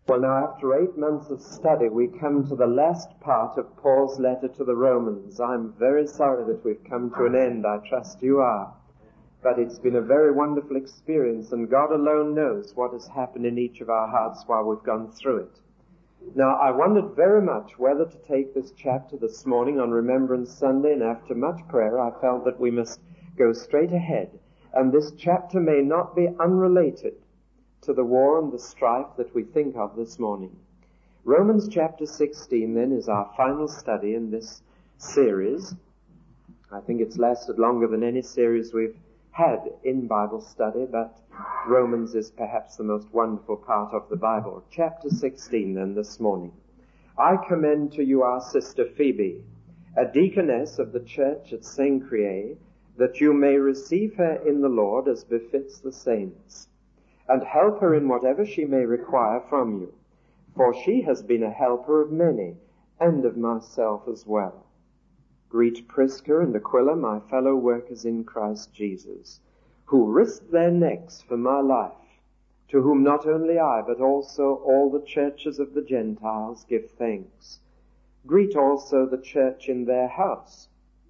Well, now, after 8 months of study, we come to the last part of Paul's letter to the Romans. I'm very sorry that we've come to an end. I trust you are. But it's been a very wonderful experience, and God alone knows what has happened in each of our hearts while we've gone through it. Now, I wondered very much whether to take this chapter this morning on Remembrance Sunday, and after much prayer, I felt that we must go straight ahead. And this chapter may not be unrelated to the war and the strife that we think of this morning. Romans chapter 16 then is our final study in this series. I think it's lasted longer than any series we've had in Bible study, but Romans is perhaps the most wonderful part of the Bible. Chapter 16 then this morning. I commend to you our sister Phoebe, a deaconess of the church at Cenchreae, that you may receive her in the Lord as befits the saints, and help her in whatever she may require from you. For she has been a helper of many, and of myself as well. Greet Prisca and Aquila, my fellow workers in Christ Jesus, who risked their necks for my life, to whom not only I, but also all the churches of the Gentiles give thanks. Greet also the church in their house.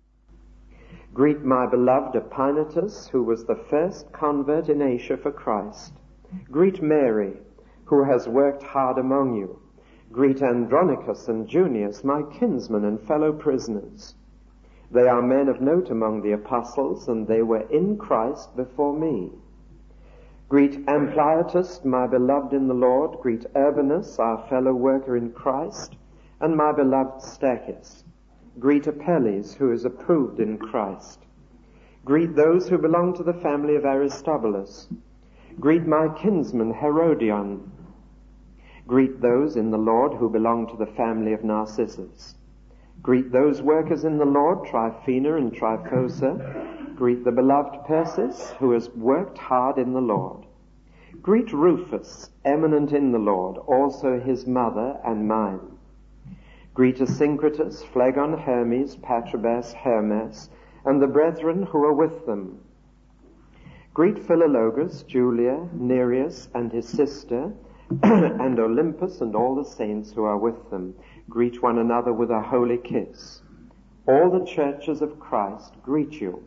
Greet my beloved Epaenetus, who was the first convert in Asia for Christ. Greet Mary, who has worked hard among you. Greet Andronicus and Junius, my kinsmen and fellow prisoners. They are men of note among the apostles, and they were in Christ before me. Greet Ampliatus, my beloved in the Lord. Greet Urbanus, our fellow worker in Christ, and my beloved Stachys. Greet Apelles, who is approved in Christ. Greet those who belong to the family of Aristobulus. Greet my kinsman Herodion. Greet those in the Lord who belong to the family of Narcissus. Greet those workers in the Lord, Tryphena and Tryphosa. Greet the beloved Persis, who has worked hard in the Lord. Greet Rufus, eminent in the Lord, also his mother and mine. Greet Asyncritus, Phlegon, Hermes, Patrobas, Hermes, and the brethren who are with them. Greet Philologus, Julia, Nereus, and his sister, and Olympus, and all the saints who are with them. Greet one another with a holy kiss. All the churches of Christ greet you.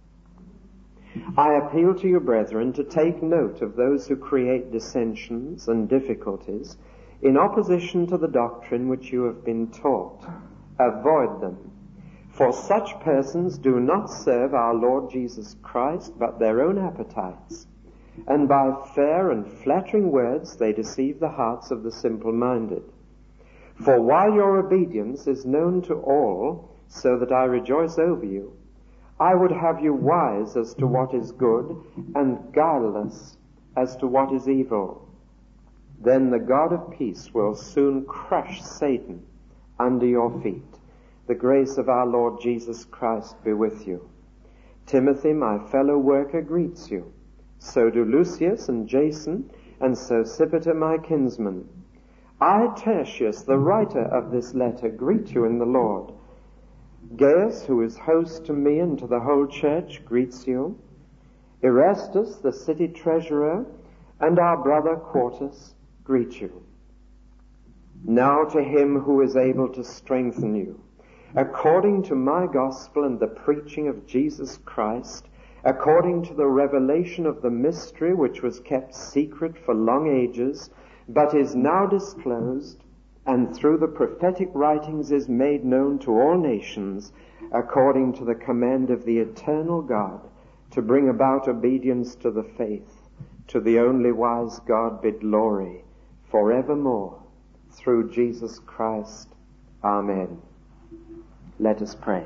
I appeal to you, brethren, to take note of those who create dissensions and difficulties in opposition to the doctrine which you have been taught. Avoid them. For such persons do not serve our Lord Jesus Christ, but their own appetites. And by fair and flattering words they deceive the hearts of the simple-minded. For while your obedience is known to all, so that I rejoice over you, I would have you wise as to what is good, and guileless as to what is evil. Then the God of peace will soon crush Satan under your feet. The grace of our Lord Jesus Christ be with you. Timothy, my fellow worker, greets you. So do Lucius and Jason, and Sosipater, my kinsman. I, Tertius, the writer of this letter, greet you in the Lord. Gaius, who is host to me and to the whole church, greets you. Erastus, the city treasurer, and our brother Quartus greet you. Now to him who is able to strengthen you, according to my gospel and the preaching of Jesus Christ, according to the revelation of the mystery which was kept secret for long ages, but is now disclosed, and through the prophetic writings is made known to all nations, according to the command of the eternal God, to bring about obedience to the faith. To the only wise God be glory forevermore, through Jesus Christ. Amen. Let us pray.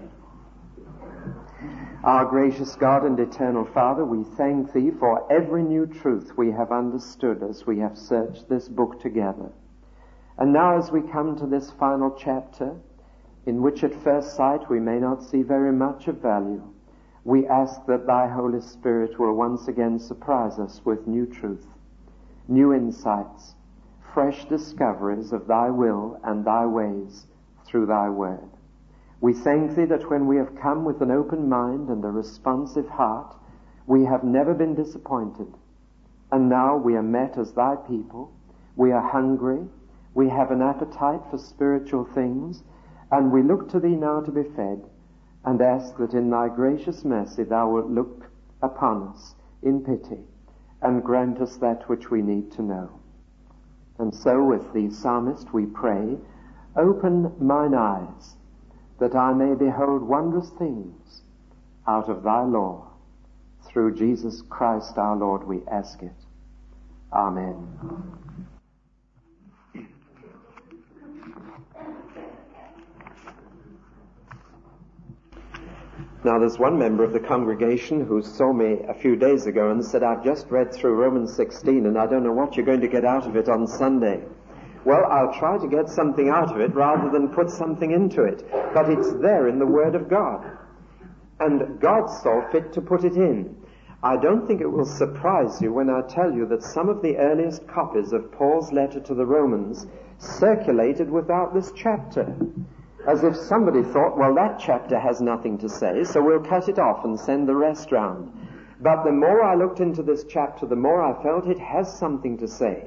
Our gracious God and eternal Father, we thank Thee for every new truth we have understood as we have searched this book together. And now as we come to this final chapter, in which at first sight we may not see very much of value, we ask that Thy Holy Spirit will once again surprise us with new truth, new insights, fresh discoveries of Thy will and Thy ways through Thy word. We thank Thee that when we have come with an open mind and a responsive heart, we have never been disappointed. And now we are met as Thy people we are hungry, we have an appetite for spiritual things, and we look to thee now to be fed, and ask that in thy gracious mercy thou wilt look upon us in pity, and grant us that which we need to know. And so with the psalmist we pray, open mine eyes, that I may behold wondrous things out of thy law. Through Jesus Christ our Lord we ask it. Amen. Now there's one member of the congregation who saw me a few days ago and said, I've just read through Romans 16 and I don't know what you're going to get out of it on Sunday. Well, I'll try to get something out of it rather than put something into it. But it's there in the Word of God. And God saw fit to put it in. I don't think it will surprise you when I tell you that some of the earliest copies of Paul's letter to the Romans circulated without this chapter. As if somebody thought, well, that chapter has nothing to say, so we'll cut it off and send the rest round. But the more I looked into this chapter, the more I felt it has something to say.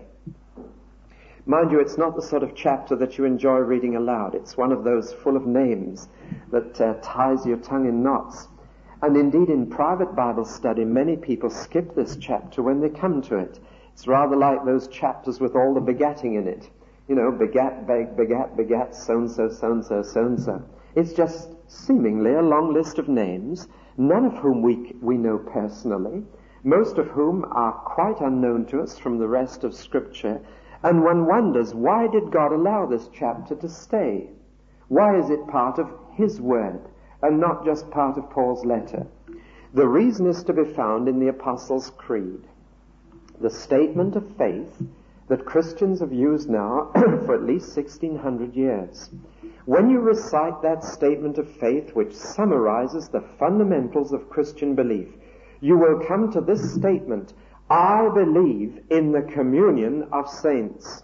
Mind you, it's not the sort of chapter that you enjoy reading aloud. It's one of those full of names that ties your tongue in knots. And indeed, in private Bible study, many people skip this chapter when they come to it. It's rather like those chapters with all the begatting in it. You know, begat, begat, so-and-so, so-and-so, so-and-so. It's just seemingly a long list of names, none of whom we know personally, most of whom are quite unknown to us from the rest of Scripture, and one wonders, why did God allow this chapter to stay? Why is it part of His Word and not just part of Paul's letter? The reason is to be found in the Apostles' Creed, the statement of faith that Christians have used now for at least 1600 years. When you recite that statement of faith, which summarizes the fundamentals of Christian belief, you will come to this statement, I believe in the communion of saints.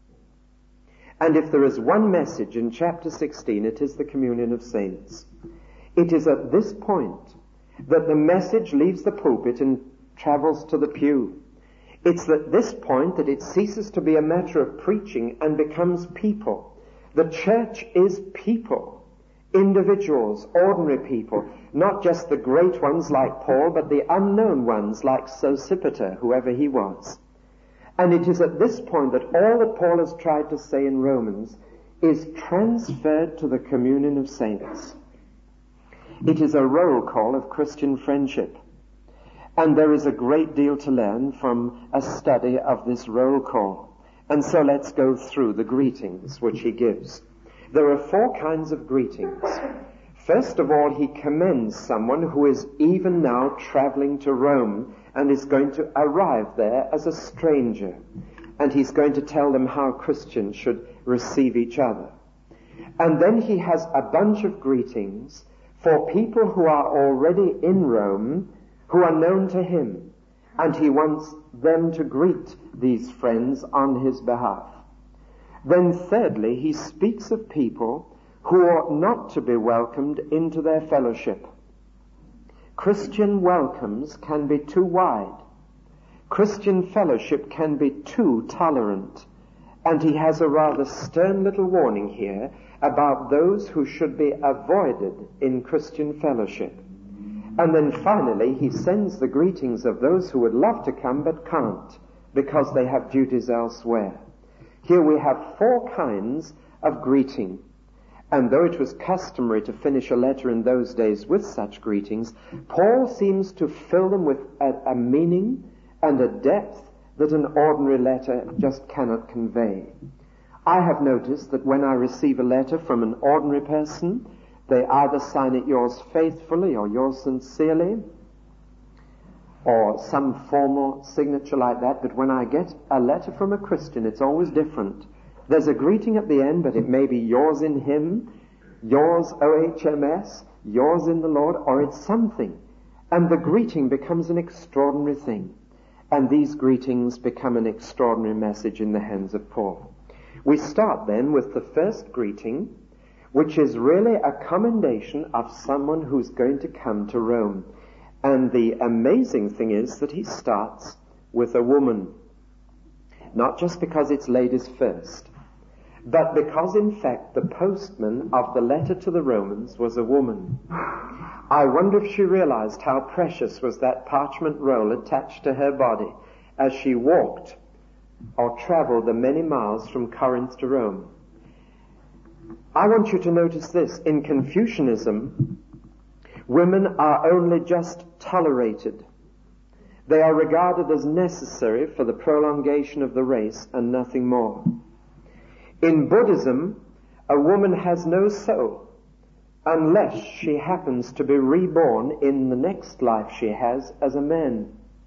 And if there is one message in chapter 16, it is the communion of saints. It is at this point that the message leaves the pulpit and travels to the pew. It's at this point that it ceases to be a matter of preaching and becomes people. The church is people, individuals, ordinary people, not just the great ones like Paul, but the unknown ones like Sosipater, whoever he was. And it is at this point that all that Paul has tried to say in Romans is transferred to the communion of saints. It is a roll call of Christian friendship. And there is a great deal to learn from a study of this roll call. And so let's go through the greetings which he gives. There are 4 kinds of greetings. First of all, he commends someone who is even now traveling to Rome and is going to arrive there as a stranger. And he's going to tell them how Christians should receive each other. And then he has a bunch of greetings for people who are already in Rome, who are known to him, and he wants them to greet these friends on his behalf. Then thirdly, he speaks of people who ought not to be welcomed into their fellowship. Christian welcomes can be too wide. Christian fellowship can be too tolerant. And he has a rather stern little warning here about those who should be avoided in Christian fellowship. And then finally, he sends the greetings of those who would love to come but can't because they have duties elsewhere. Here we have 4 kinds of greeting. And though it was customary to finish a letter in those days with such greetings, Paul seems to fill them with a meaning and a depth that an ordinary letter just cannot convey. I have noticed that when I receive a letter from an ordinary person, they either sign it yours faithfully or yours sincerely or some formal signature like that. But when I get a letter from a Christian, it's always different. There's a greeting at the end, but it may be yours in him, yours OHMS, yours in the Lord, or it's something. And the greeting becomes an extraordinary thing. And these greetings become an extraordinary message in the hands of Paul. We start then with the first greeting, which is really a commendation of someone who's going to come to Rome. And the amazing thing is that he starts with a woman. not just because it's ladies first, but because in fact the postman of the letter to the Romans was a woman. I wonder if she realized how precious was that parchment roll attached to her body as she walked or traveled the many miles from Corinth to Rome. I want you to notice this. In Confucianism, women are only just tolerated. They are regarded as necessary for the prolongation of the race and nothing more. In Buddhism, a woman has no soul unless she happens to be reborn in the next life she has as a man.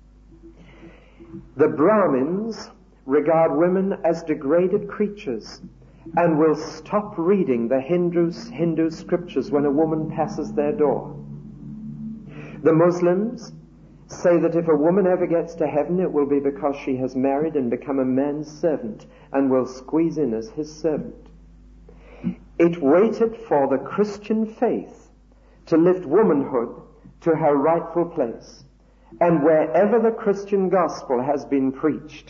The Brahmins regard women as degraded creatures and will stop reading the Hindu scriptures when a woman passes their door. The Muslims say that if a woman ever gets to heaven, it will be because she has married and become a man's servant and will squeeze in as his servant. It waited for the Christian faith to lift womanhood to her rightful place. And wherever the Christian gospel has been preached,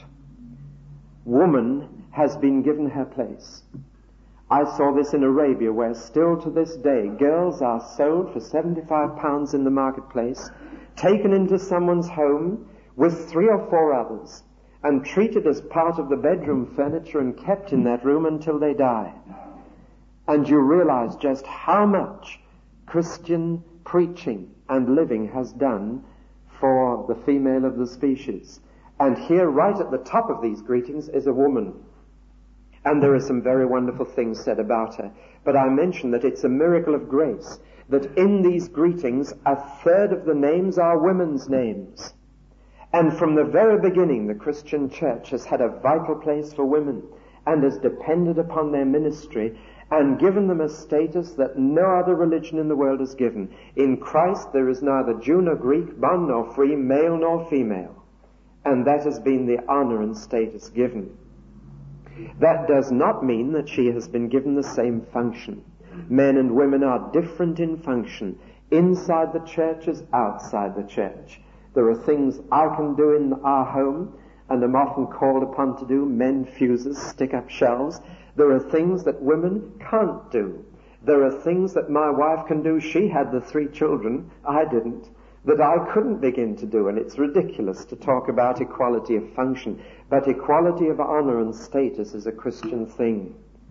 woman has been given her place. I saw this in Arabia, where still to this day girls are sold for £75 in the marketplace, taken into someone's home with 3 or 4 others, and treated as part of the bedroom furniture and kept in that room until they die. And you realize just how much Christian preaching and living has done for the female of the species. And here, right at the top of these greetings, is a woman. And there are some very wonderful things said about her. But I mentioned that it's a miracle of grace that in these greetings, 1/3 of the names are women's names. And from the very beginning, the Christian church has had a vital place for women and has depended upon their ministry and given them a status that no other religion in the world has given. In Christ there is neither Jew nor Greek, bond nor free, male nor female. And that has been the honor and status given. That does not mean that she has been given the same function. Men and women are different in function, inside the church as outside the church. There are things I can do in our home, and am often called upon to do, mend fuses, stick up shelves. There are things that women can't do. There are things that my wife can do. She had the 3 children, I didn't, that I couldn't begin to do, and it's ridiculous to talk about equality of function, but equality of honor and status is a Christian thing.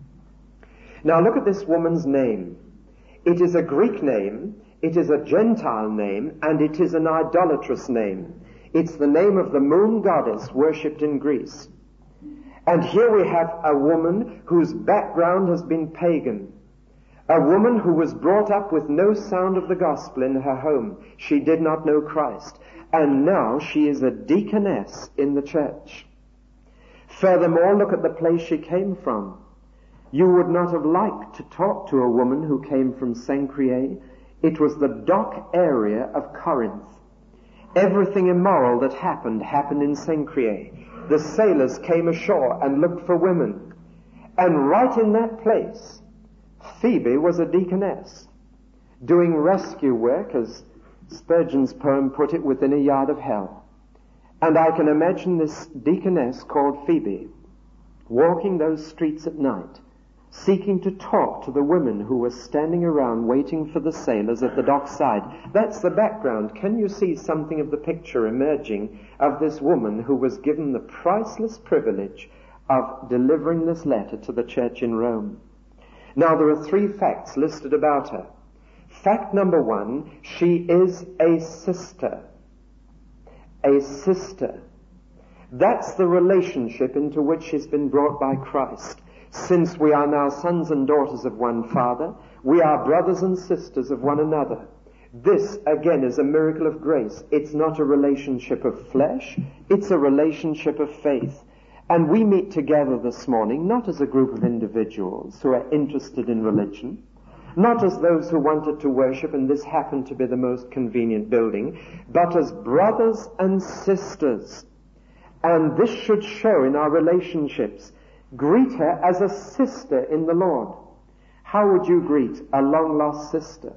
Now look at this woman's name. It is a Greek name, it is a Gentile name, and it is an idolatrous name. It's the name of the moon goddess worshipped in Greece. And here we have a woman whose background has been pagan. A woman who was brought up with no sound of the gospel in her home. She did not know Christ. And now she is a deaconess in the church. Furthermore, look at the place she came from. You would not have liked to talk to a woman who came from Cenchreae. It was the dock area of Corinth. Everything immoral that happened in Cenchreae. The sailors came ashore and looked for women. And right in that place, Phoebe was a deaconess, doing rescue work, as Spurgeon's poem put it, within a yard of hell. And I can imagine this deaconess called Phoebe walking those streets at night, seeking to talk to the women who were standing around waiting for the sailors at the dockside. That's the background. Can you see something of the picture emerging of this woman who was given the priceless privilege of delivering this letter to the church in Rome? Now there are 3 facts listed about her. Fact number 1, she is a sister. A sister. That's the relationship into which she's been brought by Christ. Since we are now sons and daughters of one Father, we are brothers and sisters of one another. This, again, is a miracle of grace. It's not a relationship of flesh, it's a relationship of faith. And we meet together this morning, not as a group of individuals who are interested in religion, not as those who wanted to worship and this happened to be the most convenient building, but as brothers and sisters. And this should show in our relationships. Greet her as a sister in the Lord. How would you greet a long-lost sister?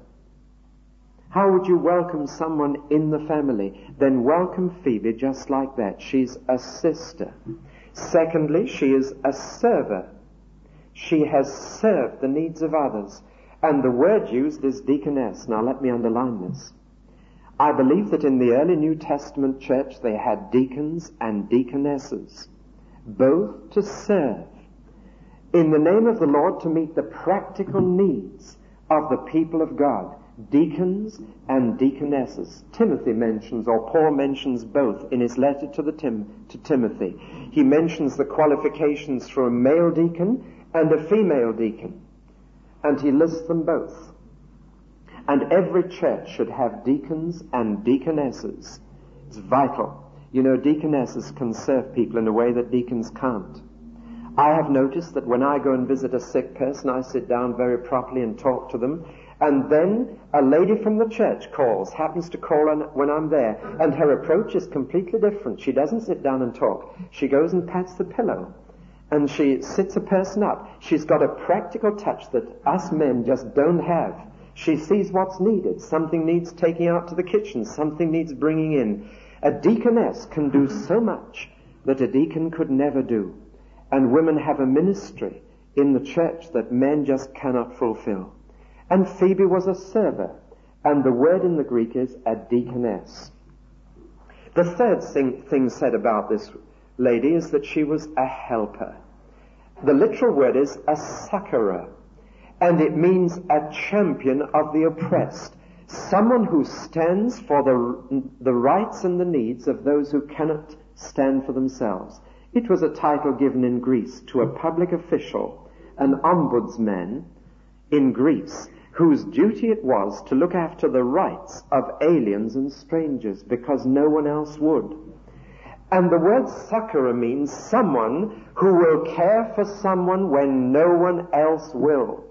How would you welcome someone in the family? Then welcome Phoebe just like that. She's a sister. Secondly, she is a server. She has served the needs of others. And the word used is deaconess. Now let me underline this. I believe that in the early New Testament church they had deacons and deaconesses, both to serve in the name of the Lord to meet the practical needs of the people of God. Deacons and deaconesses. Timothy mentions, or Paul mentions both in his letter to Timothy. He mentions the qualifications for a male deacon and a female deacon, and he lists them both. And every church should have deacons and deaconesses. It's vital. You know, deaconesses can serve people in a way that deacons can't. I have noticed that when I go and visit a sick person, I sit down very properly and talk to them. And then a lady from the church happens to call when I'm there, and her approach is completely different. She doesn't sit down and talk. She goes and pats the pillow, and she sits a person up. She's got a practical touch that us men just don't have. She sees what's needed. Something needs taking out to the kitchen. Something needs bringing in. A deaconess can do so much that a deacon could never do. And women have a ministry in the church that men just cannot fulfill. And Phoebe was a server, and the word in the Greek is a deaconess. The third thing said about this lady is that she was a helper. The literal word is a succorer, and it means a champion of the oppressed, someone who stands for the rights and the needs of those who cannot stand for themselves. It was a title given in Greece to a public official, an ombudsman in Greece, whose duty it was to look after the rights of aliens and strangers because no one else would. And the word succorer means someone who will care for someone when no one else will.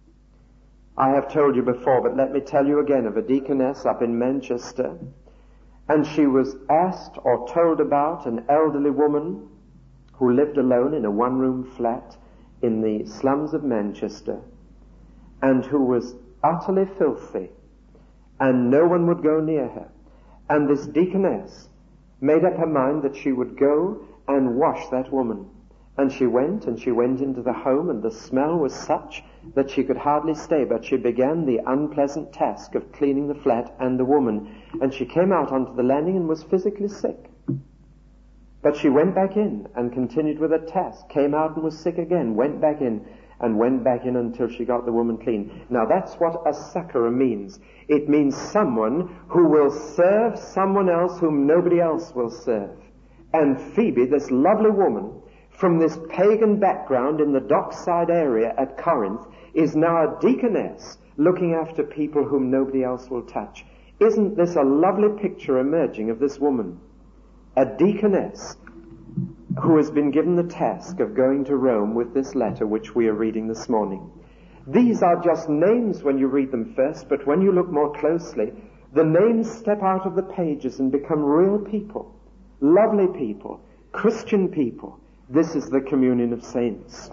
I have told you before, but let me tell you again of a deaconess up in Manchester, and she was asked or told about an elderly woman who lived alone in a one-room flat in the slums of Manchester, and who was utterly filthy, and no one would go near her. And this deaconess made up her mind that she would go and wash that woman. And she went into the home, and the smell was such that she could hardly stay, but she began the unpleasant task of cleaning the flat and the woman. And she came out onto the landing and was physically sick. But she went back in and continued with her task, came out and was sick again, went back in until she got the woman clean. Now that's what a succorer means. It means someone who will serve someone else whom nobody else will serve. And Phoebe, this lovely woman from this pagan background in the dockside area at Corinth, is now a deaconess looking after people whom nobody else will touch. Isn't this a lovely picture emerging of this woman? A deaconess who has been given the task of going to Rome with this letter which we are reading this morning. These are just names when you read them first, but when you look more closely, the names step out of the pages and become real people, lovely people, Christian people. This is the communion of saints.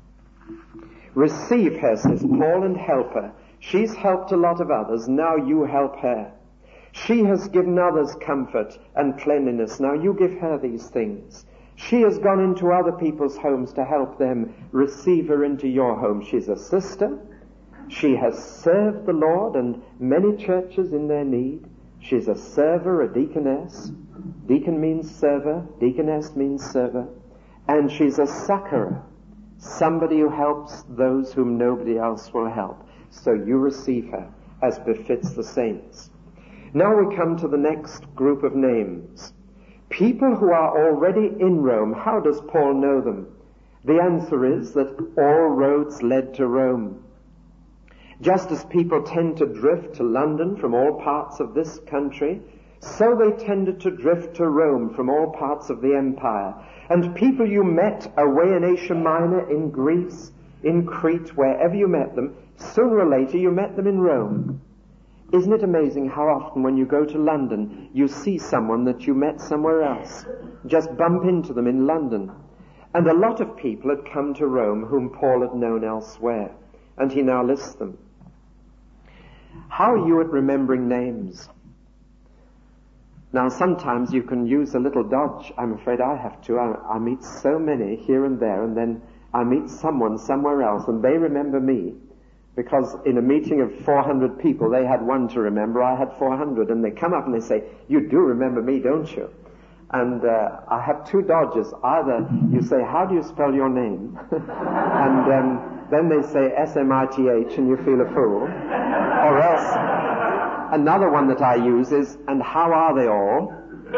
Receive her, says Paul, and help her. She's helped a lot of others. Now you help her. She has given others comfort and cleanliness. Now you give her these things. She has gone into other people's homes to help them. Receive her into your home. She's a sister. She has served the Lord and many churches in their need. She's a server, a deaconess. Deacon means server. Deaconess means server. And she's a succorer, somebody who helps those whom nobody else will help. So you receive her as befits the saints. Now we come to the next group of names. People who are already in Rome. How does Paul know them? The answer is that all roads led to Rome. Just as people tend to drift to London from all parts of this country, so they tended to drift to Rome from all parts of the empire. And people you met away in Asia Minor, in Greece, in Crete, wherever you met them, sooner or later you met them in Rome. Isn't it amazing how often when you go to London, you see someone that you met somewhere else? Just bump into them in London. And a lot of people had come to Rome whom Paul had known elsewhere. And he now lists them. How are you at remembering names? Now, sometimes you can use a little dodge. I'm afraid I have to. I meet so many here and there, and then I meet someone somewhere else, and they remember me. Because in a meeting of 400 people, they had one to remember, I had 400, and they come up and they say, "You do remember me, don't you?" And I have two dodges. Either you say, "How do you spell your name?" and then they say S-M-I-T-H, and you feel a fool. Or else, another one that I use is, "And how are they all?"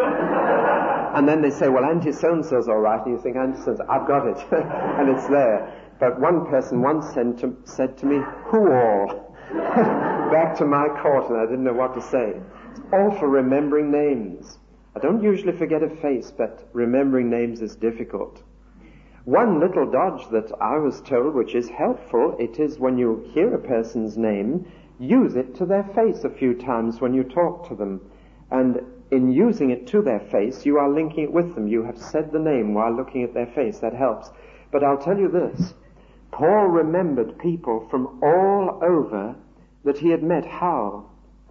And then they say, "Well, Auntie so-and-so's all right." And you think, "Auntie so-and-so, I've got it." And it's there. But one person once said to me, "Who all?" Back to my court, and I didn't know what to say. It's all for remembering names. I don't usually forget a face, but remembering names is difficult. One little dodge that I was told, which is helpful, it is when you hear a person's name, use it to their face a few times when you talk to them. And in using it to their face, you are linking it with them. You have said the name while looking at their face. That helps. But I'll tell you this. Paul remembered people from all over that he had met. How?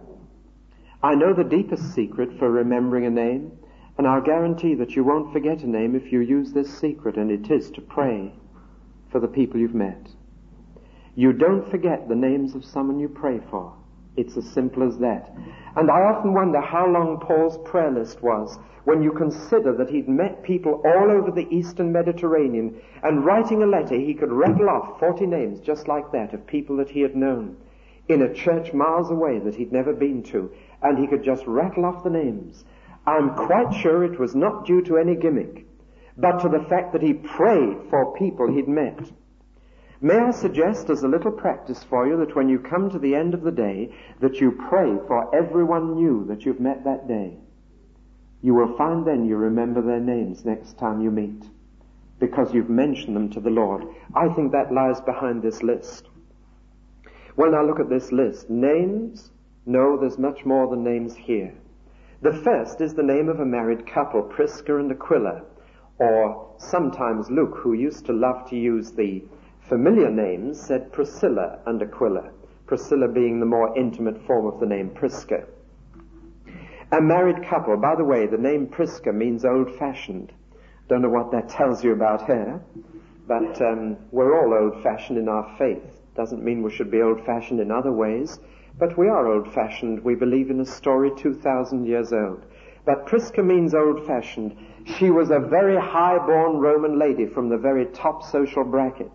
I know the deepest secret for remembering a name, and I'll guarantee that you won't forget a name if you use this secret, and it is to pray for the people you've met. You don't forget the names of someone you pray for. It's as simple as that. And I often wonder how long Paul's prayer list was when you consider that he'd met people all over the Eastern Mediterranean, and writing a letter he could rattle off 40 names just like that of people that he had known in a church miles away that he'd never been to, and he could just rattle off the names. I'm quite sure it was not due to any gimmick, but to the fact that he prayed for people he'd met. May I suggest as a little practice for you that when you come to the end of the day, that you pray for everyone new that you've met that day. You will find then you remember their names next time you meet, because you've mentioned them to the Lord. I think that lies behind this list. Well, now look at this list. Names? No, there's much more than names here. The first is the name of a married couple, Prisca and Aquila, or sometimes Luke, who used to love to use the familiar names, said Priscilla and Aquila, Priscilla being the more intimate form of the name Prisca. A married couple. By the way, the name Prisca means old-fashioned. Don't know what that tells you about her, but we're all old-fashioned in our faith. Doesn't mean we should be old-fashioned in other ways, but we are old-fashioned. We believe in a story 2,000 years old. But Prisca means old-fashioned. She was a very high-born Roman lady from the very top social bracket.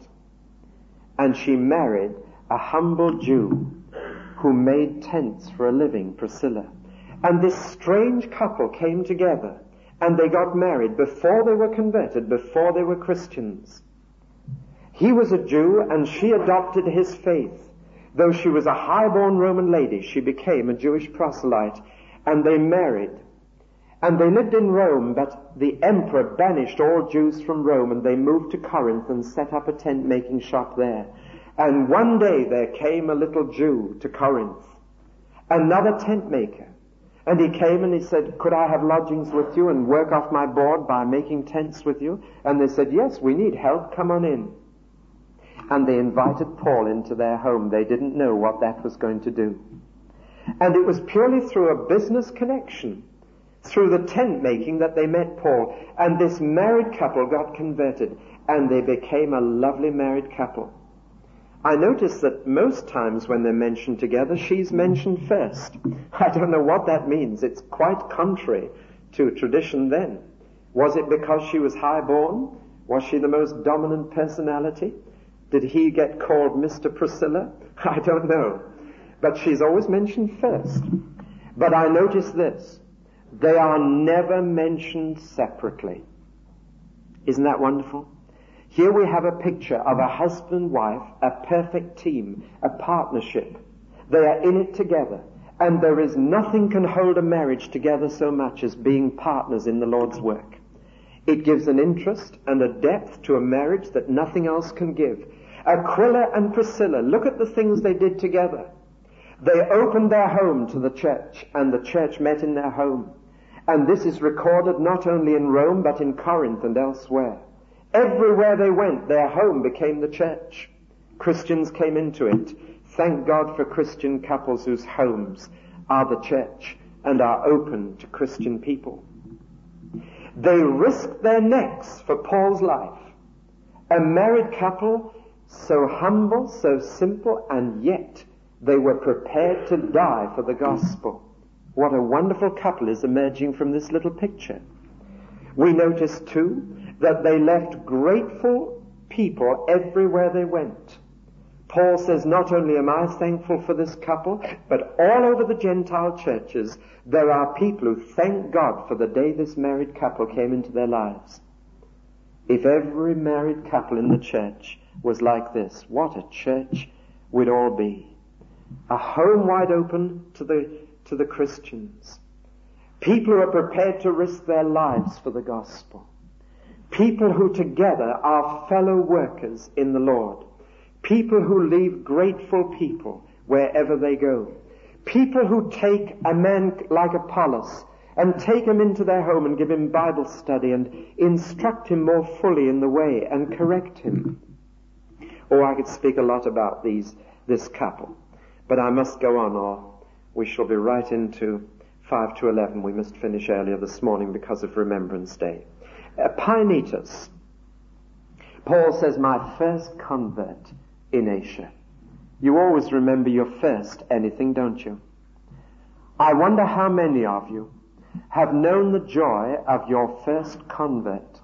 And she married a humble Jew who made tents for a living, Priscilla. And this strange couple came together, and they got married before they were converted, before they were Christians. He was a Jew, and she adopted his faith. Though she was a high-born Roman lady, she became a Jewish proselyte, and they married. And they lived in Rome, but the emperor banished all Jews from Rome, and they moved to Corinth and set up a tent-making shop there. And one day there came a little Jew to Corinth, another tent maker. And he came and he said, "Could I have lodgings with you and work off my board by making tents with you?" And they said, "Yes, we need help. Come on in." And they invited Paul into their home. They didn't know what that was going to do. And it was purely through a business connection, through the tent making, that they met Paul. And this married couple got converted, and they became a lovely married couple. I notice that most times when they're mentioned together, she's mentioned first. I don't know what that means. It's quite contrary to tradition then. Was it because she was high-born? Was she the most dominant personality? Did he get called Mr. Priscilla? I don't know. But she's always mentioned first. But I notice this. They are never mentioned separately. Isn't that wonderful? Here we have a picture of a husband and wife, a perfect team, a partnership. They are in it together. And there is nothing can hold a marriage together so much as being partners in the Lord's work. It gives an interest and a depth to a marriage that nothing else can give. Aquila and Priscilla, look at the things they did together. They opened their home to the church, and the church met in their home. And this is recorded not only in Rome, but in Corinth and elsewhere. Everywhere they went, their home became the church. Christians came into it. Thank God for Christian couples whose homes are the church. and are open to Christian people. They risked their necks for Paul's life. A married couple, so humble, so simple, and yet they were prepared to die for the gospel. What a wonderful couple is emerging from this little picture. We notice too that they left grateful people everywhere they went. Paul says, not only am I thankful for this couple, but all over the Gentile churches, there are people who thank God for the day this married couple came into their lives. If every married couple in the church was like this, what a church we'd all be. A home wide open to the Christians. People who are prepared to risk their lives for the gospel. People who together are fellow workers in the Lord. People who leave grateful people wherever they go. People who take a man like Apollos and take him into their home and give him Bible study and instruct him more fully in the way and correct him. Oh, I could speak a lot about this couple, but I must go on or we shall be right into 5 to 11. We must finish earlier this morning because of Remembrance Day. Epaenetus. Paul says, my first convert in Asia. You always remember your first anything, don't you? I wonder how many of you have known the joy of your first convert.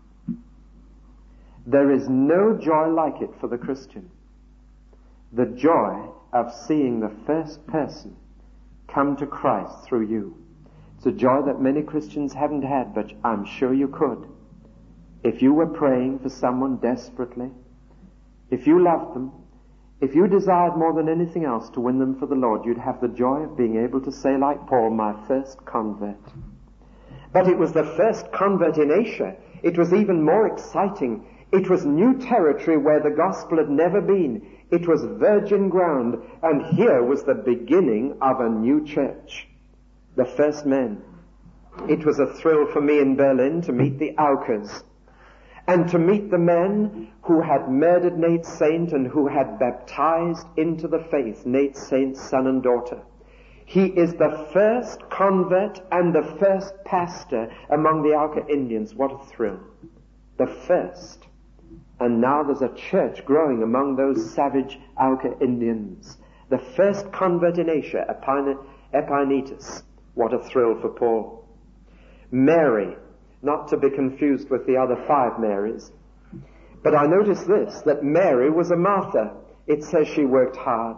There is no joy like it for the Christian. The joy of seeing the first person come to Christ through you. It's a joy that many Christians haven't had, but I'm sure you could. If you were praying for someone desperately, if you loved them, if you desired more than anything else to win them for the Lord, you'd have the joy of being able to say like Paul, my first convert. But it was the first convert in Asia. It was even more exciting. It was new territory where the gospel had never been. It was virgin ground, and here was the beginning of a new church. The first men. It was a thrill for me in Berlin to meet the Aukers, and to meet the men who had murdered Nate Saint and who had baptized into the faith Nate Saint's son and daughter. He is the first convert and the first pastor among the Auca Indians. What a thrill. The first. And now there's a church growing among those savage Auca Indians. The first convert in Asia, Epaenetus. What a thrill for Paul. Mary, not to be confused with the other 5 Marys. But I notice this, that Mary was a Martha. It says she worked hard.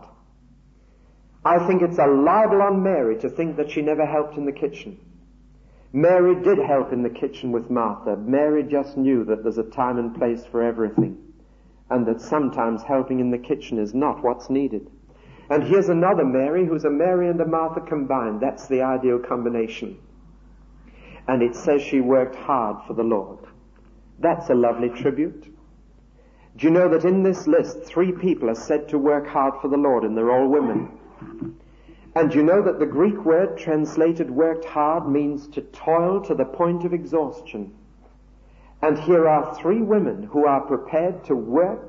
I think it's a libel on Mary to think that she never helped in the kitchen. Mary did help in the kitchen with Martha. Mary just knew that there's a time and place for everything, and that sometimes helping in the kitchen is not what's needed. And here's another Mary who's a Mary and a Martha combined. That's the ideal combination. And it says she worked hard for the Lord. That's a lovely tribute. Do you know that in this list 3 people are said to work hard for the Lord, and they're all women? And you know that the Greek word translated worked hard means to toil to the point of exhaustion. And here are 3 women who are prepared to work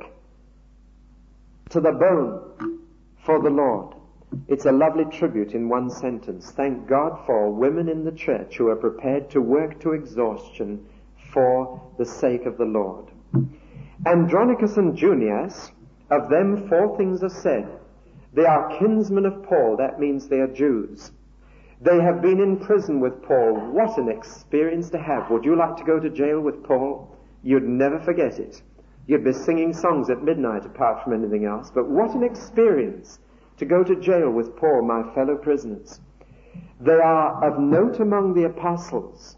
to the bone for the Lord. It's a lovely tribute in one sentence. Thank God for women in the church who are prepared to work to exhaustion for the sake of the Lord. Andronicus and Junias, of them 4 things are said. They are kinsmen of Paul. That means they are Jews. They have been in prison with Paul. What an experience to have. Would you like to go to jail with Paul? You'd never forget it. You'd be singing songs at midnight apart from anything else. But what an experience to go to jail with Paul, my fellow prisoners. They are of note among the apostles.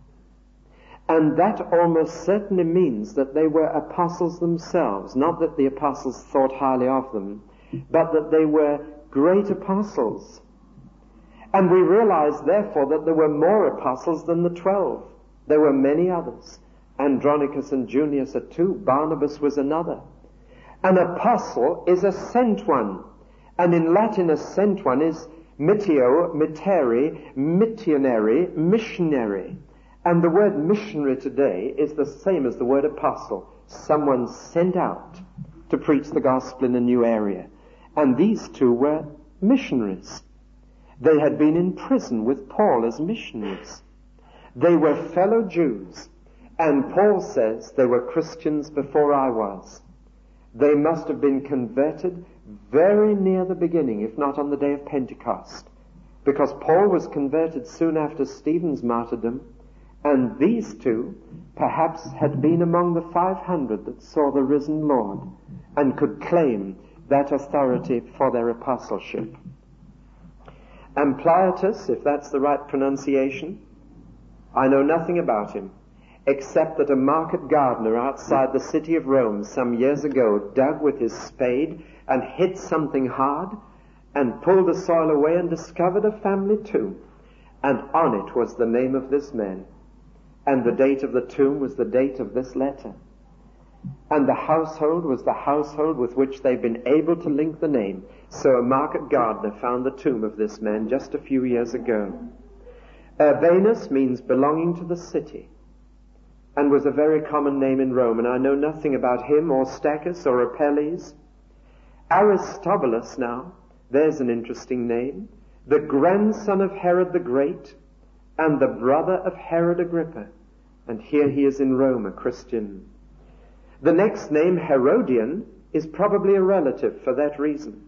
And that almost certainly means that they were apostles themselves. Not that the apostles thought highly of them, but that they were great apostles. And we realize, therefore, that there were more apostles than the 12. There were many others. Andronicus and Junias are 2. Barnabas was another. An apostle is a sent one. And in Latin, a sent one is mitio, miteri, missionary, missionary. And the word missionary today is the same as the word apostle. Someone sent out to preach the gospel in a new area. And these 2 were missionaries. They had been in prison with Paul as missionaries. They were fellow Jews, and Paul says they were Christians before I was. They must have been converted very near the beginning, if not on the day of Pentecost, because Paul was converted soon after Stephen's martyrdom, and these two perhaps had been among the 500 that saw the risen Lord and could claim that authority for their apostleship. Ampliatus, if that's the right pronunciation, I know nothing about him, except that a market gardener outside the city of Rome some years ago dug with his spade and hit something hard and pulled the soil away and discovered a family tomb. And on it was the name of this man. And the date of the tomb was the date of this letter. And the household was the household with which they've been able to link the name. So a market gardener found the tomb of this man just a few years ago. Urbanus means belonging to the city, and was a very common name in Rome, and I know nothing about him or Stachys or Apelles. Aristobulus now, there's an interesting name, the grandson of Herod the Great and the brother of Herod Agrippa, and here he is in Rome, a Christian. The next name, Herodian, is probably a relative for that reason.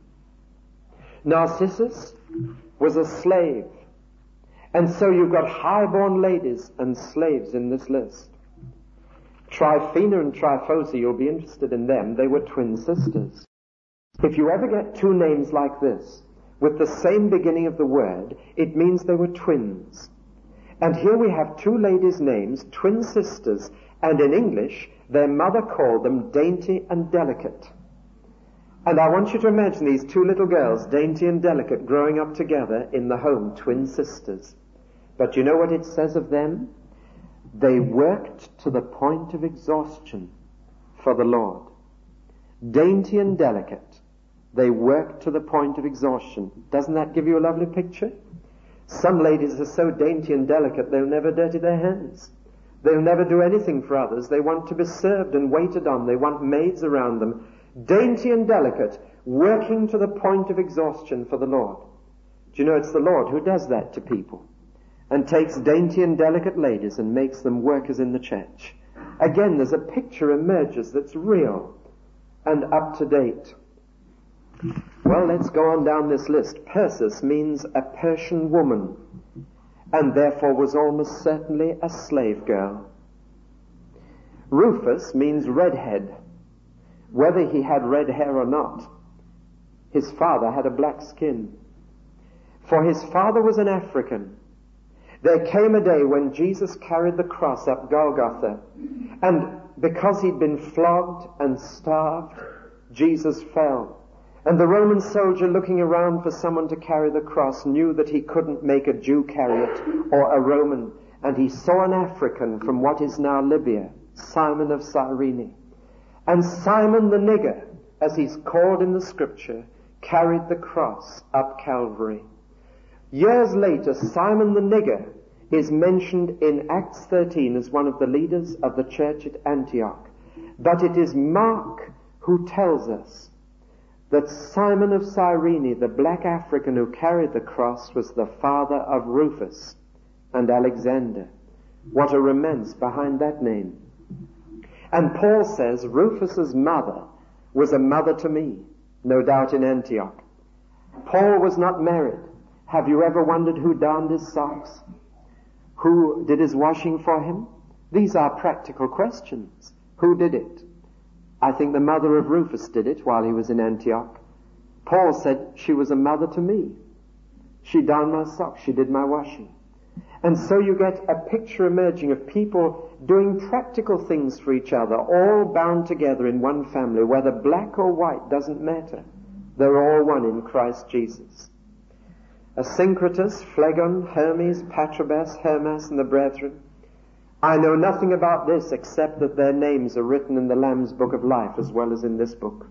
Narcissus was a slave, and so you've got high-born ladies and slaves in this list. Tryphena and Tryphosa, you'll be interested in them. They were twin sisters. If you ever get two names like this, with the same beginning of the word, it means they were twins. And here we have two ladies' names, twin sisters, and in English, their mother called them Dainty and Delicate. And I want you to imagine these two little girls, Dainty and Delicate, growing up together in the home, twin sisters. But you know what it says of them? They worked to the point of exhaustion for the Lord. Dainty and delicate. They worked to the point of exhaustion. Doesn't that give you a lovely picture? Some ladies are so dainty and delicate they'll never dirty their hands. They'll never do anything for others. They want to be served and waited on. They want maids around them. Dainty and delicate, working to the point of exhaustion for the Lord. Do you know it's the Lord who does that to people? And takes dainty and delicate ladies and makes them workers in the church. Again, there's a picture emerges that's real and up to date. Well, let's go on down this list. Persis means a Persian woman, and therefore was almost certainly a slave girl. Rufus means redhead. Whether he had red hair or not, his father had a black skin. For his father was an African. There came a day when Jesus carried the cross up Golgotha, and because he'd been flogged and starved, Jesus fell. And the Roman soldier, looking around for someone to carry the cross, knew that he couldn't make a Jew carry it, or a Roman, and he saw an African from what is now Libya, Simon of Cyrene. And Simon the nigger, as he's called in the scripture, carried the cross up Calvary. Years later, Simon the nigger is mentioned in Acts 13 as one of the leaders of the church at Antioch. But it is Mark who tells us that Simon of Cyrene, the black African who carried the cross, was the father of Rufus and Alexander. What a romance behind that name. And Paul says Rufus's mother was a mother to me, no doubt in Antioch. Paul was not married. Have you ever wondered who darned his socks? Who did his washing for him? These are practical questions. Who did it? I think the mother of Rufus did it while he was in Antioch. Paul said she was a mother to me. She darned my socks. She did my washing. And so you get a picture emerging of people doing practical things for each other, all bound together in one family. Whether black or white doesn't matter. They're all one in Christ Jesus. Asyncritus, Phlegon, Hermes, Patrobas, Hermas, and the brethren. I know nothing about this except that their names are written in the Lamb's Book of Life as well as in this book.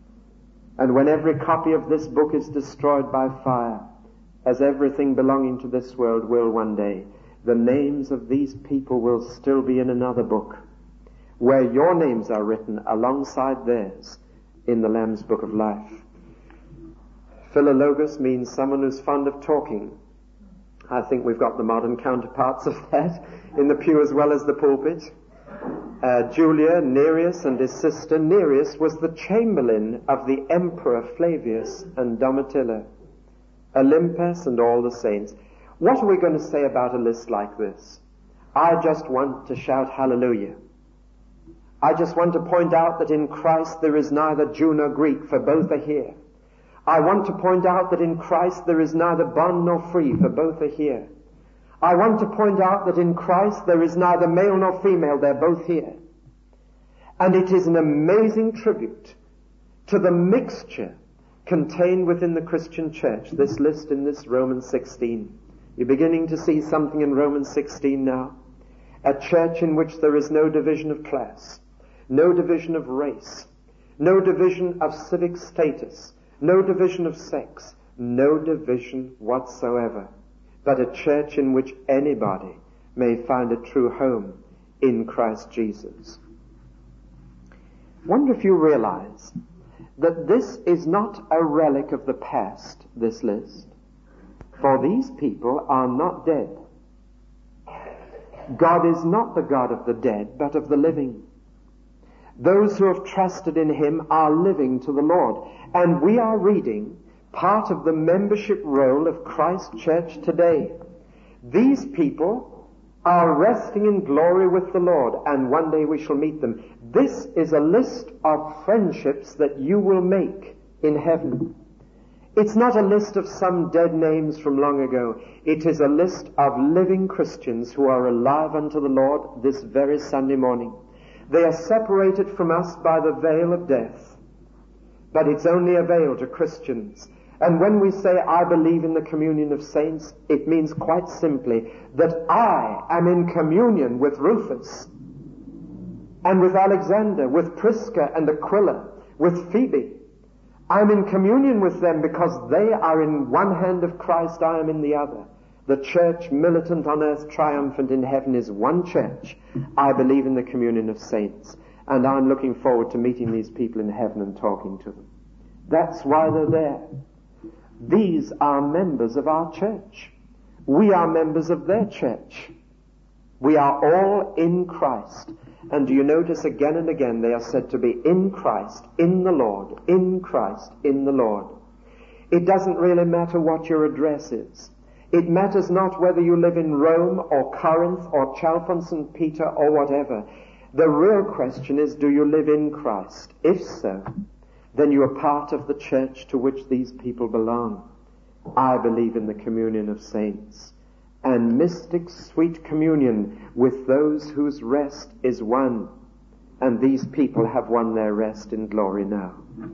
And when every copy of this book is destroyed by fire, as everything belonging to this world will one day, the names of these people will still be in another book, where your names are written alongside theirs in the Lamb's Book of Life. Philologos means someone who's fond of talking. I think we've got the modern counterparts of that in the pew as well as the pulpit. Julia, Nereus and his sister. Nereus was the chamberlain of the Emperor Flavius and Domitilla. Olympus and all the saints. What are we going to say about a list like this? I just want to shout hallelujah. I just want to point out that in Christ there is neither Jew nor Greek, for both are here. I want to point out that in Christ there is neither bond nor free, for both are here. I want to point out that in Christ there is neither male nor female, they're both here. And it is an amazing tribute to the mixture contained within the Christian church, this list in this Romans 16. You're beginning to see something in Romans 16 now. A church in which there is no division of class, no division of race, no division of civic status, no division of sex, no division whatsoever, but a church in which anybody may find a true home in Christ Jesus. Wonder if you realize that this is not a relic of the past, this list, for these people are not dead. God is not the God of the dead, but of the living. Those who have trusted in Him are living to the Lord. And we are reading part of the membership roll of Christ Church today. These people are resting in glory with the Lord, and one day we shall meet them. This is a list of friendships that you will make in heaven. It's not a list of some dead names from long ago. It is a list of living Christians who are alive unto the Lord this very Sunday morning. They are separated from us by the veil of death, but it's only a veil to Christians. And when we say, I believe in the communion of saints, it means quite simply that I am in communion with Rufus and with Alexander, with Prisca and Aquila, with Phoebe. I'm in communion with them because they are in one hand of Christ, I am in the other. The church militant on earth, triumphant in heaven is one church. I believe in the communion of saints, and I'm looking forward to meeting these people in heaven and talking to them. That's why they're there. These are members of our church. We are members of their church. We are all in Christ. And do you notice again and again they are said to be in Christ, in the Lord, in Christ, in the Lord. It doesn't really matter what your address is. It matters not whether you live in Rome or Corinth or Chalfont St. Peter or whatever. The real question is, do you live in Christ? If so, then you are part of the church to which these people belong. I believe in the communion of saints and mystic sweet communion with those whose rest is won. And these people have won their rest in glory now.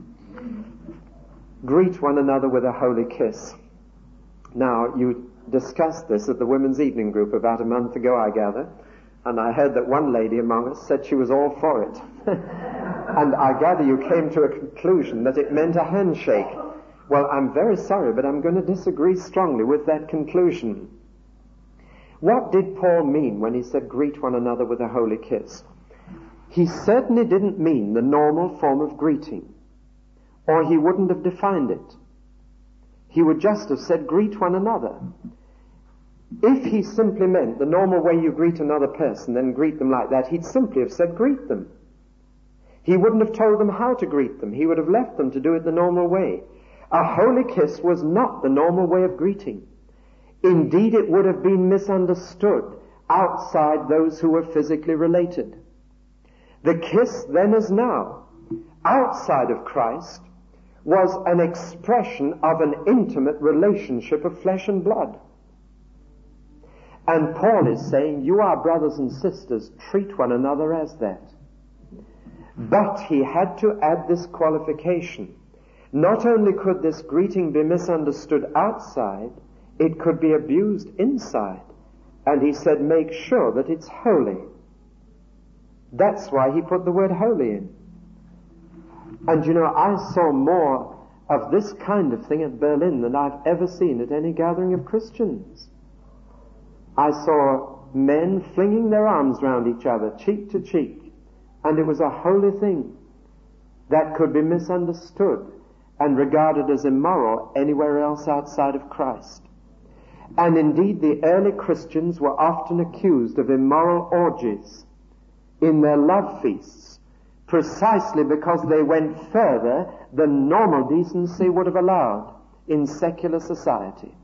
Greet one another with a holy kiss. Now, you discussed this at the women's evening group about a month ago, I gather, and I heard that one lady among us said she was all for it. And I gather you came to a conclusion that it meant a handshake. Well, I'm very sorry, but I'm going to disagree strongly with that conclusion. What did Paul mean when he said, greet one another with a holy kiss? He certainly didn't mean the normal form of greeting, or he wouldn't have defined it. He would just have said, greet one another. If he simply meant the normal way you greet another person, then greet them like that, he'd simply have said, greet them. He wouldn't have told them how to greet them. He would have left them to do it the normal way. A holy kiss was not the normal way of greeting. Indeed, it would have been misunderstood outside those who were physically related. The kiss, then as now, outside of Christ, was an expression of an intimate relationship of flesh and blood. And Paul is saying, you are brothers and sisters, treat one another as that. But he had to add this qualification. Not only could this greeting be misunderstood outside, it could be abused inside. And he said, make sure that it's holy. That's why he put the word holy in. And you know, I saw more of this kind of thing at Berlin than I've ever seen at any gathering of Christians. I saw men flinging their arms round each other, cheek to cheek, and it was a holy thing that could be misunderstood and regarded as immoral anywhere else outside of Christ. And indeed, the early Christians were often accused of immoral orgies in their love feasts, precisely because they went further than normal decency would have allowed in secular society.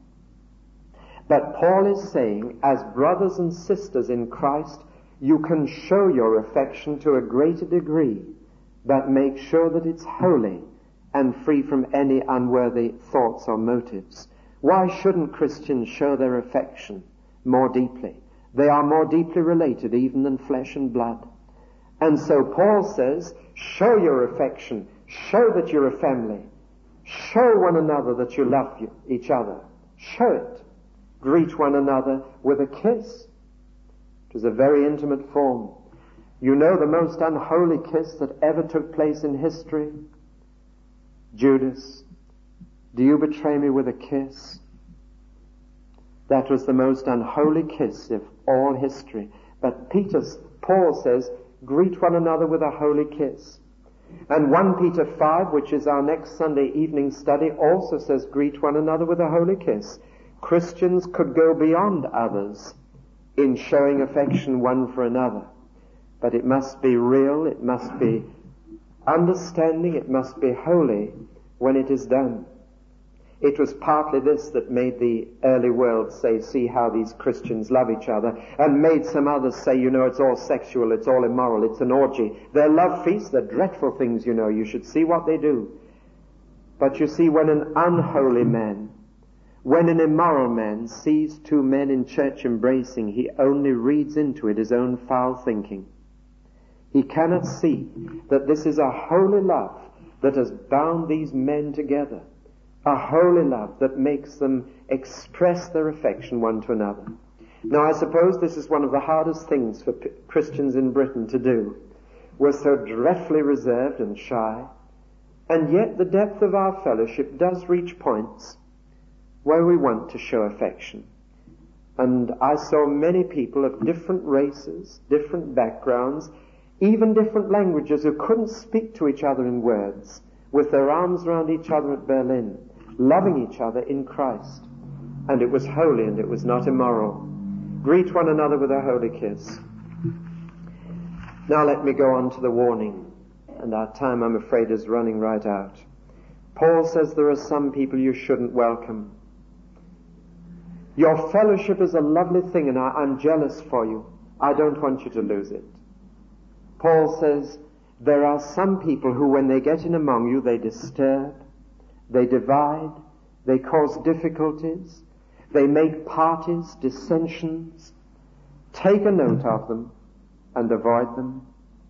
But Paul is saying, as brothers and sisters in Christ, you can show your affection to a greater degree, but make sure that it's holy and free from any unworthy thoughts or motives. Why shouldn't Christians show their affection more deeply? They are more deeply related even than flesh and blood. And so Paul says, show your affection, show that you're a family, show one another that you love each other, show it. Greet one another with a kiss. It was a very intimate form. You know the most unholy kiss that ever took place in history? Judas, do you betray me with a kiss? That was the most unholy kiss of all history. But Paul says, greet one another with a holy kiss. And 1 Peter 5, which is our next Sunday evening study, also says, greet one another with a holy kiss. Christians could go beyond others in showing affection one for another. But it must be real, it must be understanding, it must be holy when it is done. It was partly this that made the early world say, see how these Christians love each other, and made some others say, you know, it's all sexual, it's all immoral, it's an orgy. Their love feasts, they're dreadful things, you know, you should see what they do. But you see, when an unholy man, when an immoral man sees two men in church embracing, he only reads into it his own foul thinking. He cannot see that this is a holy love that has bound these men together. A holy love that makes them express their affection one to another. Now, I suppose this is one of the hardest things for Christians in Britain to do. We're so dreadfully reserved and shy, and yet the depth of our fellowship does reach points where we want to show affection. And I saw many people of different races, different backgrounds, even different languages, who couldn't speak to each other in words, with their arms around each other at Berlin, loving each other in Christ. And it was holy and it was not immoral. Greet one another with a holy kiss. Now let me go on to the warning. And our time, I'm afraid, is running right out. Paul says there are some people you shouldn't welcome. Your fellowship is a lovely thing, and I'm jealous for you. I don't want you to lose it. Paul says there are some people who, when they get in among you, they disturb, they divide, they cause difficulties, they make parties, dissensions. Take a note of them and avoid them.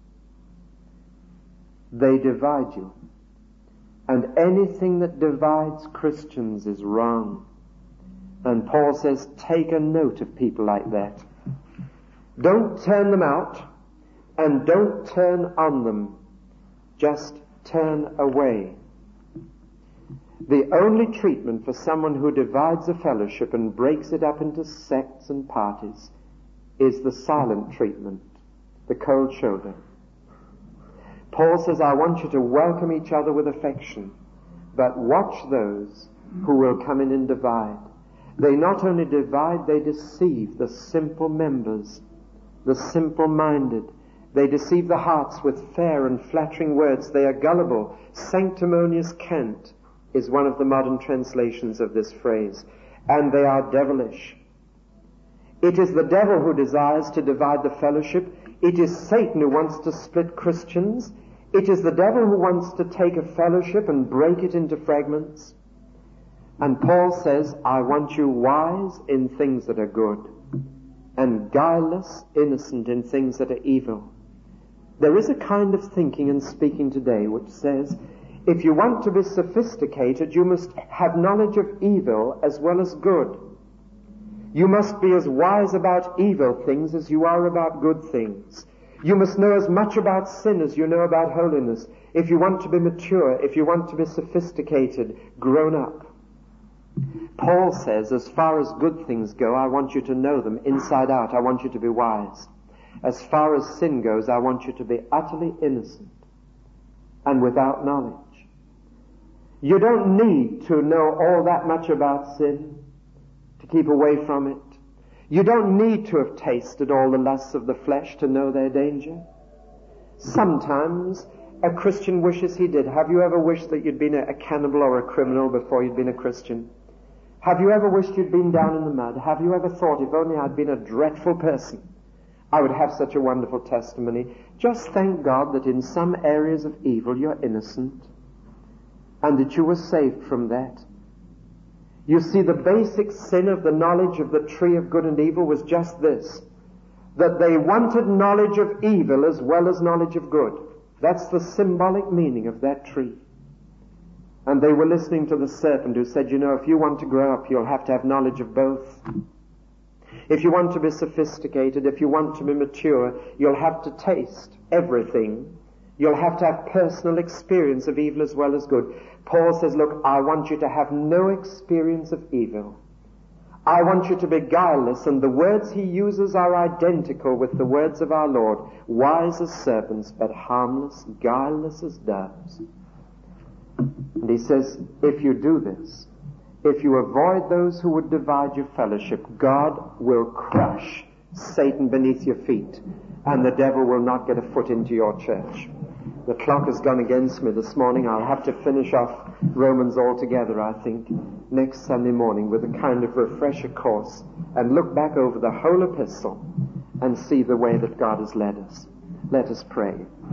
They divide you. And anything that divides Christians is wrong. And Paul says, take a note of people like that. Don't turn them out, and don't turn on them. Just turn away. The only treatment for someone who divides a fellowship and breaks it up into sects and parties is the silent treatment, the cold shoulder. Paul says, I want you to welcome each other with affection, but watch those who will come in and divide. They not only divide, they deceive the simple members, the simple-minded. They deceive the hearts with fair and flattering words. They are gullible. Sanctimonious cant is one of the modern translations of this phrase. And they are devilish. It is the devil who desires to divide the fellowship. It is Satan who wants to split Christians. It is the devil who wants to take a fellowship and break it into fragments. And Paul says, I want you wise in things that are good, and guileless, innocent in things that are evil. There is a kind of thinking and speaking today which says, if you want to be sophisticated, you must have knowledge of evil as well as good. You must be as wise about evil things as you are about good things. You must know as much about sin as you know about holiness. If you want to be mature, if you want to be sophisticated, grown up. Paul says, as far as good things go, I want you to know them inside out. I want you to be wise. As far as sin goes, I want you to be utterly innocent and without knowledge. You don't need to know all that much about sin to keep away from it. You don't need to have tasted all the lusts of the flesh to know their danger. Sometimes a Christian wishes he did. Have you ever wished that you'd been a cannibal or a criminal before you'd been a Christian? Have you ever wished you'd been down in the mud? Have you ever thought, if only I'd been a dreadful person, I would have such a wonderful testimony? Just thank God that in some areas of evil you're innocent and that you were saved from that. You see, the basic sin of the knowledge of the tree of good and evil was just this, that they wanted knowledge of evil as well as knowledge of good. That's the symbolic meaning of that tree. And they were listening to the serpent who said, you know, if you want to grow up, you'll have to have knowledge of both. If you want to be sophisticated, if you want to be mature, you'll have to taste everything. You'll have to have personal experience of evil as well as good. Paul says, look, I want you to have no experience of evil. I want you to be guileless, and the words he uses are identical with the words of our Lord. Wise as serpents, but harmless, guileless as doves. And he says, if you do this, if you avoid those who would divide your fellowship, God will crush Satan beneath your feet, and the devil will not get a foot into your church. The clock has gone against me this morning. I'll have to finish off Romans altogether, I think, next Sunday morning with a kind of refresher course and look back over the whole epistle and see the way that God has led us. Let us pray.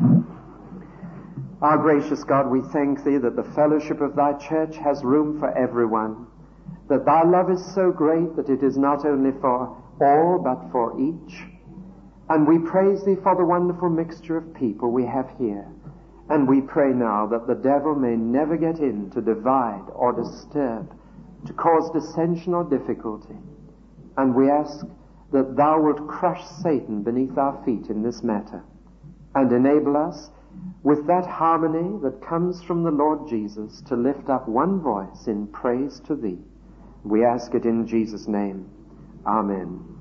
Our gracious God, we thank Thee that the fellowship of Thy church has room for everyone, that Thy love is so great that it is not only for all but for each. And we praise Thee for the wonderful mixture of people we have here. And we pray now that the devil may never get in to divide or disturb, to cause dissension or difficulty. And we ask that Thou wilt crush Satan beneath our feet in this matter and enable us, with that harmony that comes from the Lord Jesus, to lift up one voice in praise to Thee. We ask it in Jesus' name. Amen.